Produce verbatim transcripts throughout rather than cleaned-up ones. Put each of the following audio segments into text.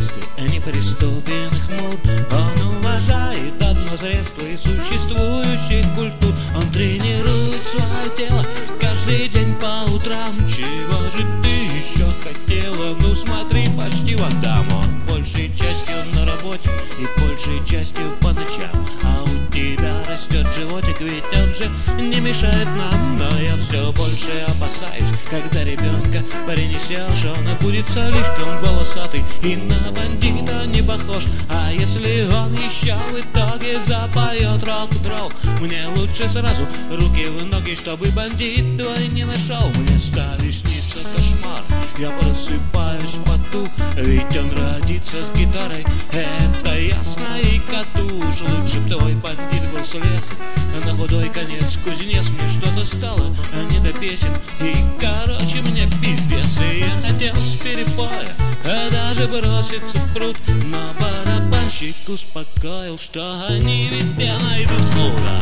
детстве неприступен хмур. Он уважает одно средство из существующих культур. Он тренирует свое тело каждый день по утрам. Чего же ты еще хотела? Ну смотри, почти вон там. Он большей частью на работе и большей частью по ночам. А у тебя растет животик, ведь он же не мешает нам. Но я все больше опасаюсь, когда ребенка принесешь, он и будет слишком волосатый и на бандита не похож. А если он еще в итоге запоет рок-н-ролл, мне лучше сразу руки в ноги, чтобы бандит твой не нашел. Мне старый снится кошмар, я просыпаюсь в поту, ведь он родится с гитарой, это ясно и коту. Уж лучше б твой бандит был слесарь, на худой конец кузнец. Мне что-то стало не до песен, и короче мне пиздец. И я хотел с перепоя даже броситься в пруд, но барабанщик успокоил, что они везде найдут муда.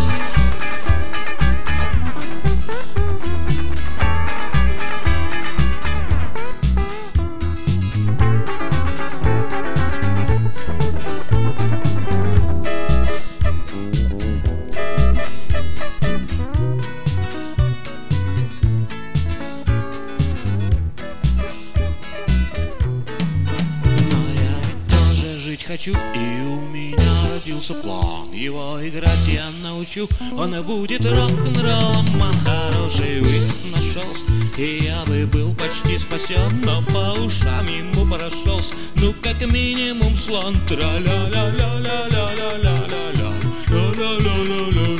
Хочу, и у меня родился план. Его играть я научу, он будет рок-н-роллом. Он хороший выход нашелся, и я бы был почти спасен, но по ушам ему прошелся, ну как минимум слон. Тра-ля-ля-ля-ля-ля-ля-ля-ля-ля-ля-ля-ля-ля-ля.